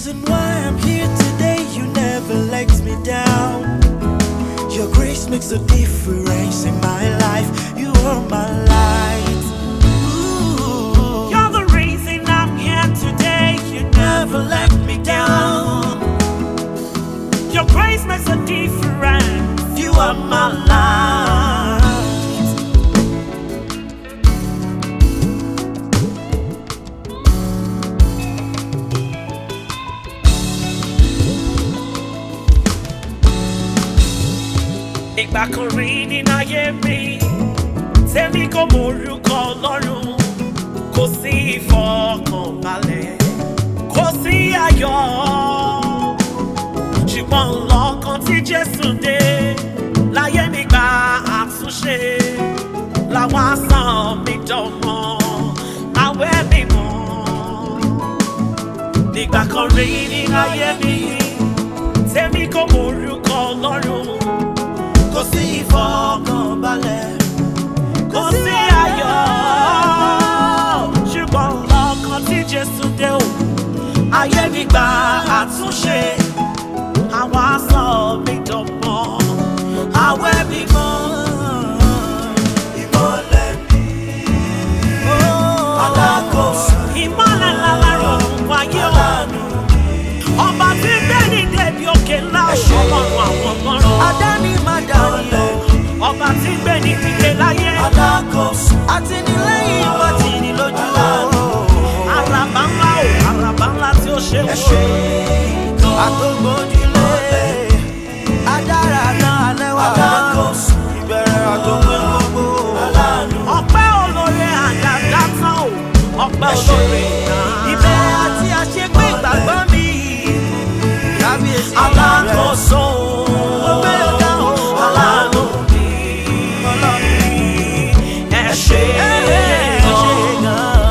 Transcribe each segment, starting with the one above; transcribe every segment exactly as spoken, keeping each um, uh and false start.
reason why I'm here today. You never let me down. Your grace makes a difference in my life. You are my light. Ooh. You're the reason I'm here today. You never let me down. Your grace makes a difference. You are my light. Ìgbà kan rí nínú ayé mi, tẹ́mi kò mọ orúkọ Ọlọ́run, kò sí ìfọ̀kànbalẹ̀, kò sí ayọ̀. Ṣùgbọ́n lọ́kàn tí Jésù dé, láyé mi gba àtúnṣe, làwọn asán mi dánmọ́, àwẹ̀ mi mọ́. Ìgbà kan rí nínú ayé mi, tẹ́mi kò mọ orúkọ Ọlọ́run. Kò sí ìfọ̀kànbalẹ̀, kò sí ayọ̀. Ṣùgbọ́n lọ́kàn tí Jésù dé o, ayé mi gba àtúnṣe, àwọn asán mi dánmọ́, àwẹ̀ mi mọ́. Ìmọ́lẹ̀ mi, alákòóso, ìmọ́lẹ̀ lálárọ̀ wáyé o. Ọba tí gbẹ̀ni débi òkè ńlá, Ọlọ́run àwọn ọlọ́run. Adáni má dání o. Ọba tí gbẹ̀ni dìde láyé. Alákòóso, àtìlẹ́yìn ìwà tìní lójú o. Àràbà ńlá o, àràbà ńlá tí ó ṣe wò. Àtògbójúlé, adára náà alẹ́wà. Alákòóso, ìbẹ̀rẹ̀ àtòpin gbogbo. Ọpẹ́ olóore àdàdà tán o. Ọpẹ́ olóore náà. Ìbẹ̀rẹ̀ àti àṣepé ìgbàgbọ́ mi. Alákòóso, aláàánú mi, ẹ ṣé gan.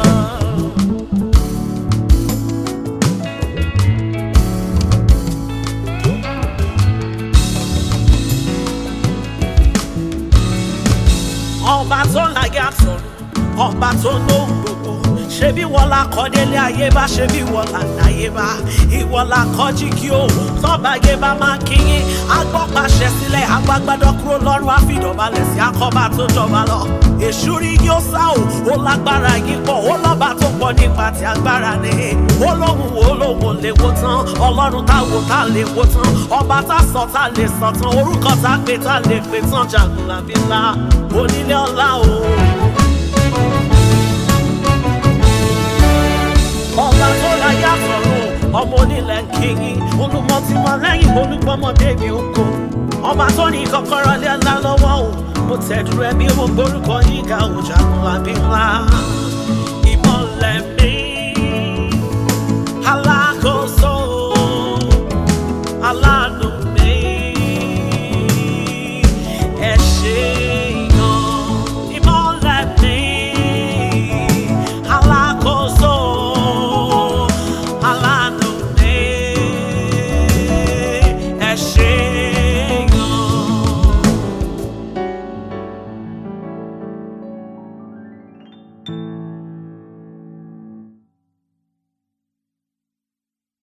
Ọba tó láyé àtọ̀run, ọba tó lóhùn gbogbo. Ṣebí wọ́n la kọ́ délé ayé bá, ṣebí wọ́n la láyé bá. Ìwọ la kọ́ jí kí o, tọ́ba ayé bá máa kíyìn. Agbọ́pàṣẹ sílẹ̀, agbágbádọ́ kúrò lọ́rùn, àfìdọ̀balẹ̀ sí akọ́bà tó jọba lọ. Èṣù rí yóò sá o, ó lágbára yìí pọ̀, ó lọ́ba tó pọ̀ nípa ti agbára ni. Ó lóhùn ó lóhùn lè wo tán, Ọlọ́run tá wo tá lè wo tán. Ọba tá sọ tá lè sọ tán, orúkọ tá pè tá lè pè tán. Jagunlabi ńlá, onílé ọlá o. Ọba tó láyé àtọ̀run, ọmọ onílẹ̀ kìíní, olùmọ̀ tí wọ́n lẹ́yìn olùgbọ́mọdé mi oko. Ọba tó ní kọ́kọ́rọ́ lé ńlá lọ́wọ́ o, mo tẹ̀dúró ẹbí mo gbórúkọ yín ga o. Jagunlabi ńlá.